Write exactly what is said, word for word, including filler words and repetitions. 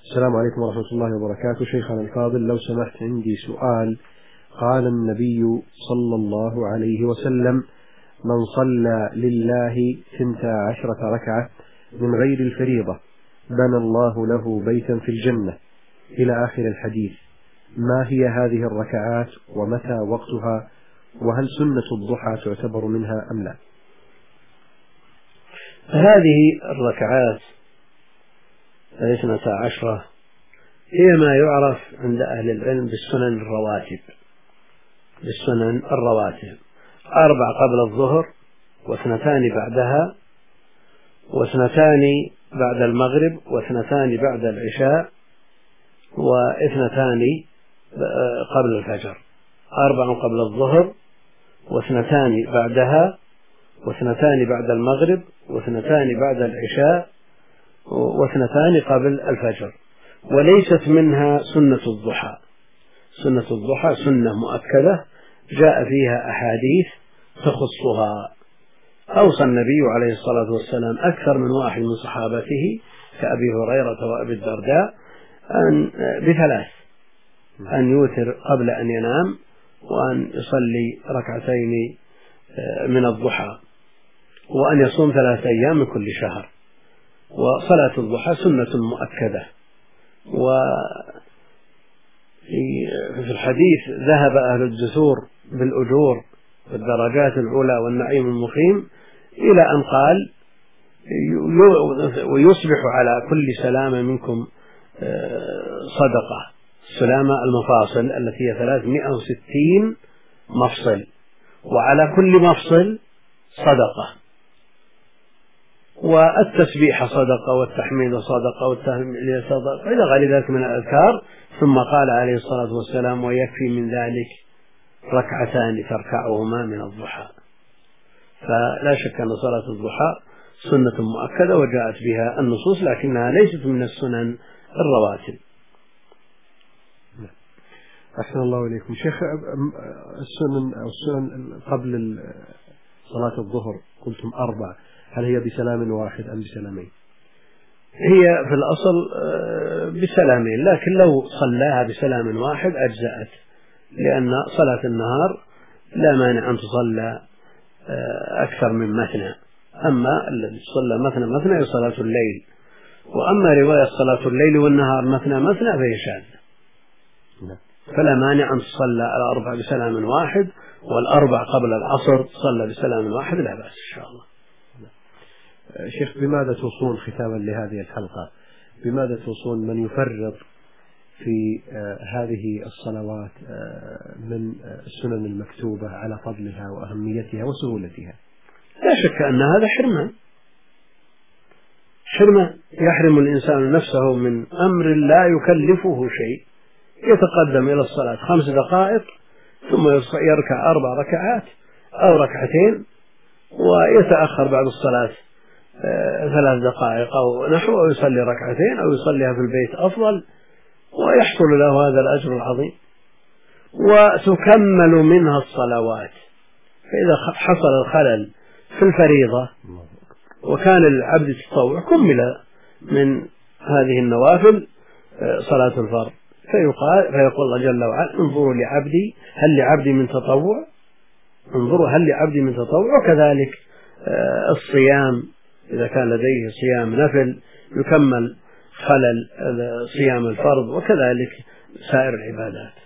السلام عليكم ورحمة الله وبركاته. شيخنا الفاضل، لو سمحت عندي سؤال. قال النبي صلى الله عليه وسلم: من صلى لله ثنتا عشرة ركعة من غير الفريضة بنى الله له بيتا في الجنة، إلى آخر الحديث. ما هي هذه الركعات ومتى وقتها؟ وهل سنة الضحى تعتبر منها أم لا؟ هذه الركعات الاثنتا عشرة هي ما يعرف عند أهل العلم بالسنن الرواتب بالسنن الرواتب أربع قبل الظهر، واثنتان بعدها، واثنتان بعد المغرب، واثنتان بعد العشاء، واثنتان قبل الفجر. أربع قبل الظهر، واثنتان بعدها، واثنتان بعد المغرب، واثنتان بعد العشاء، واثنتان قبل الفجر. وليست منها سنة الضحى. سنة الضحى سنة مؤكدة جاء فيها أحاديث تخصها. أوصى النبي عليه الصلاة والسلام أكثر من واحد من صحابته كأبي هريرة وأبي الدرداء أن بثلاث: أن يوتر قبل أن ينام، وأن يصلي ركعتين من الضحى، وأن يصوم ثلاثة أيام من كل شهر. وصلاة الضحى سنة مؤكدة. وفي الحديث ذهب أهل الدثور بالأجور والدرجات العلى والنعيم المقيم، إلى أن قال: ويصبح على كل سلامة منكم صدقة. السلامة المفاصل التي هي ثلاثمائة وستين مفصل، وعلى كل مفصل صدقة. والتسبيح صدقة، والتحميد صدقة، والتهليل صدقة، إلى غير ذلك من الأذكار. ثم قال عليه الصلاة والسلام: ويكفي من ذلك ركعتان تركعهما من الضحى. فلا شك أن صلاة الضحى سنة مؤكدة وجاءت بها النصوص، لكنها ليست من السنن الرواتب. أحسن الله إليكم. شيخ، السنن أو السنن قبل صلاة الظهر قلتم أربع، هل هي بسلام واحد أم بسلامين؟ هي في الأصل بسلامين، لكن لو صلاها بسلام واحد أجزأت، لأن صلاة النهار لا مانع أن تصلى أكثر من مثنى. أما الذي صلى مثنى مثنى هي صلاة الليل. وأما رواية صلاة الليل والنهار مثنى مثنى فهي شاذة، فلا مانع أن تصلى الأربع بسلام واحد، والأربع قبل العصر تصلى بسلام واحد، لا بأس إن شاء الله. شيخ، بماذا توصون ختاما لهذه الحلقة؟ بماذا توصون من يفرط في هذه الصلوات من السنن المكتوبة على فضلها وأهميتها وسهولتها؟ لا شك أن هذا حرمان حرمان يحرم الإنسان نفسه من أمر لا يكلفه شيء. يتقدم إلى الصلاة خمس دقائق، ثم يركع أربع ركعات أو ركعتين، ويتأخر بعد الصلاة ثلاث دقائق أو نحو، أو يصلي ركعتين أو يصليها في البيت أفضل، ويحصل له هذا الأجر العظيم. وتكمل منها الصلوات. فإذا حصل الخلل في الفريضة وكان للعبد التطوع كمل من هذه النوافل صلاة الفرض، فيقال فيقول الله جل وعلا: انظروا لعبدي هل لعبدي من تطوع انظروا هل لعبدي من تطوع. وكذلك الصيام إذا كان لديه صيام نفل يكمل خلل صيام الفرض، وكذلك سائر العبادات.